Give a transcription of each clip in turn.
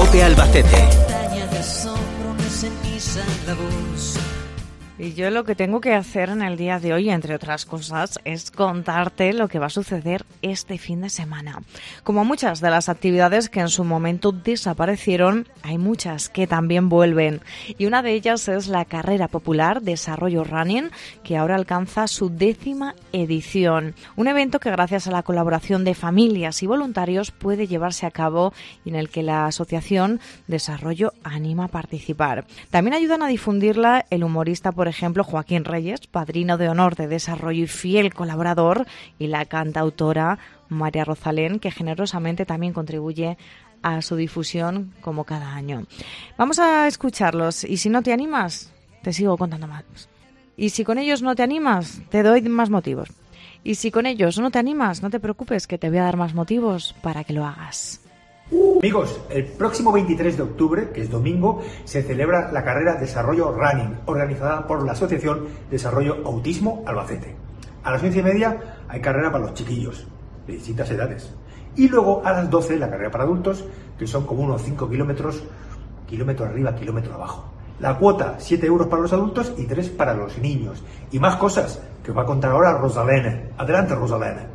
COPE Albacete. Y yo lo que tengo que hacer en el día de hoy, entre otras cosas, es contarte lo que va a suceder este fin de semana. Como muchas de las actividades que en su momento desaparecieron, hay muchas que también vuelven. Y una de ellas es la carrera popular Desarrollo Running, que ahora alcanza su 10ª edición. Un evento que gracias a la colaboración de familias y voluntarios puede llevarse a cabo y en el que la Asociación Desarrollo anima a participar. También ayudan a difundirla el humorista, por ejemplo, Joaquín Reyes, padrino de honor de Desarrollo y fiel colaborador, y la cantautora María Rosalén, que generosamente también contribuye a su difusión como cada año. Vamos a escucharlos y si no te animas, te sigo contando más. Y si con ellos no te animas, te doy más motivos. Y si con ellos no te animas, no te preocupes, que te voy a dar más motivos para que lo hagas. Amigos, el próximo 23 de octubre, que es domingo, se celebra la carrera Desarrollo Running, organizada por la Asociación Desarrollo Autismo Albacete. A las 11:30 hay carrera para los chiquillos, de distintas edades. Y luego a las 12 la carrera para adultos, que son como unos 5 kilómetros, kilómetro arriba, kilómetro abajo. La cuota, 7 euros para los adultos y 3 para los niños. Y más cosas que os va a contar ahora Rosalén. Adelante, Rosalén.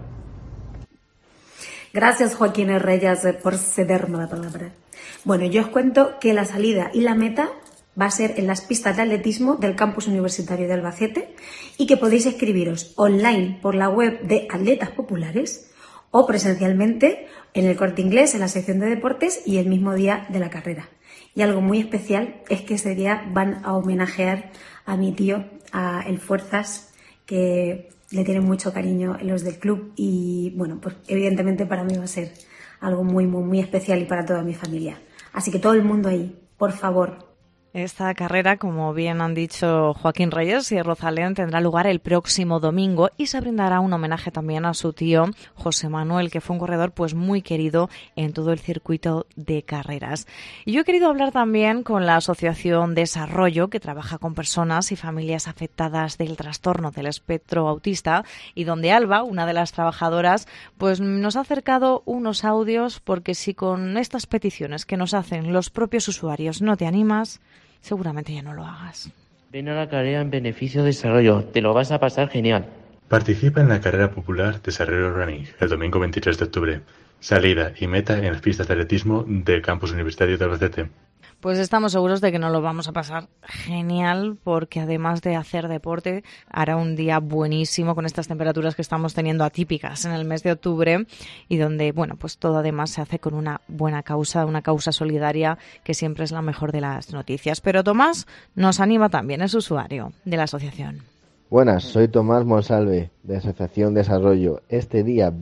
Gracias, Joaquín Reyes, por cederme la palabra. Bueno, yo os cuento que la salida y la meta va a ser en las pistas de atletismo del Campus Universitario de Albacete y que podéis inscribiros online por la web de Atletas Populares o presencialmente en el Corte Inglés, en la sección de deportes y el mismo día de la carrera. Y algo muy especial es que ese día van a homenajear a mi tío, a El Fuerzas, que le tienen mucho cariño los del club y, bueno, pues evidentemente para mí va a ser algo muy, muy, muy especial y para toda mi familia. Así que todo el mundo ahí, por favor. Esta carrera, como bien han dicho Joaquín Reyes y Rosalén, tendrá lugar el próximo domingo y se brindará un homenaje también a su tío José Manuel, que fue un corredor pues muy querido en todo el circuito de carreras. Y yo he querido hablar también con la Asociación Desarrollo, que trabaja con personas y familias afectadas del trastorno del espectro autista, y donde Alba, una de las trabajadoras, pues nos ha acercado unos audios, porque si con estas peticiones que nos hacen los propios usuarios no te animas, seguramente ya no lo hagas. Ven a la carrera en beneficio de desarrollo, te lo vas a pasar genial. Participa en la carrera popular Desarrollo Running el domingo 23 de octubre. Salida y meta en las pistas de atletismo del Campus Universitario de Albacete. Pues estamos seguros de que nos lo vamos a pasar genial, porque además de hacer deporte, hará un día buenísimo con estas temperaturas que estamos teniendo atípicas en el mes de octubre y donde, bueno, pues todo además se hace con una buena causa, una causa solidaria, que siempre es la mejor de las noticias. Pero Tomás nos anima también, es usuario de la asociación. Buenas, soy Tomás Monsalve, de Asociación Desarrollo. Este día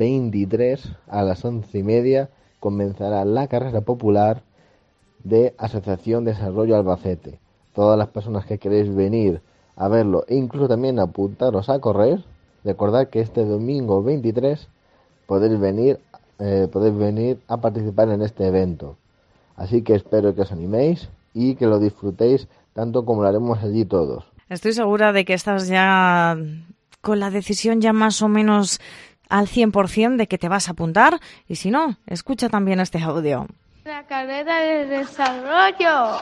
23 a las 11:30 comenzará la carrera popular de Asociación Desarrollo Albacete. Todas las personas que queréis venir a verlo e incluso también apuntaros a correr, recordad que este domingo 23 podéis venir a participar en este evento. Así que espero que os animéis y que lo disfrutéis tanto como lo haremos allí todos. Estoy segura de que estás ya con la decisión ya más o menos al 100% de que te vas a apuntar, y si no, escucha también este audio. La carrera de desarrollo.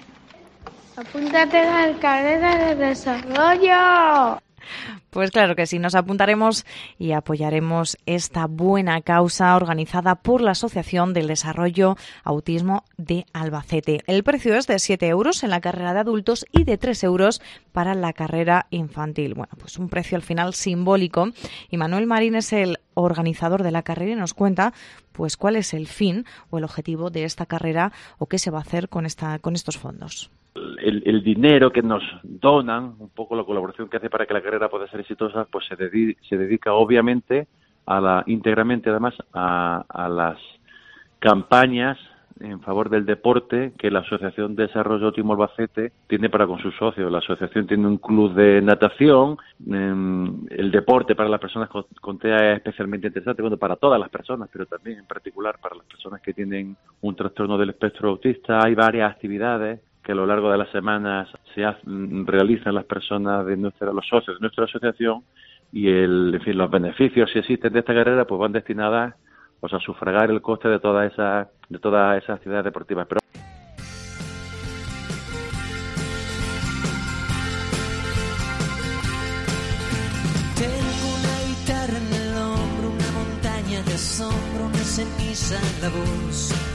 Apúntate a la carrera de desarrollo. Pues claro que sí, nos apuntaremos y apoyaremos esta buena causa organizada por la Asociación del Desarrollo Autismo de Albacete. El precio es de 7 euros en la carrera de adultos y de 3 euros para la carrera infantil. Bueno, pues un precio al final simbólico. Y Manuel Marín es el organizador de la carrera y nos cuenta pues cuál es el fin o el objetivo de esta carrera o qué se va a hacer con estos fondos. El dinero que nos donan, un poco la colaboración que hace para que la carrera pueda ser exitosa, pues se dedica obviamente íntegramente además a las campañas en favor del deporte que la Asociación de Desarrollo Autismo Albacete tiene para con sus socios. La asociación tiene un club de natación, el deporte para las personas con TEA es especialmente interesante, bueno, para todas las personas, pero también en particular para las personas que tienen un trastorno del espectro autista. Hay varias actividades que a lo largo de las semanas realizan las personas los socios de nuestra asociación, y los beneficios, si existen, de esta carrera, pues van destinadas pues a sufragar el coste de todas esas actividades deportivas. Pero asombro, una ceniza en la voz.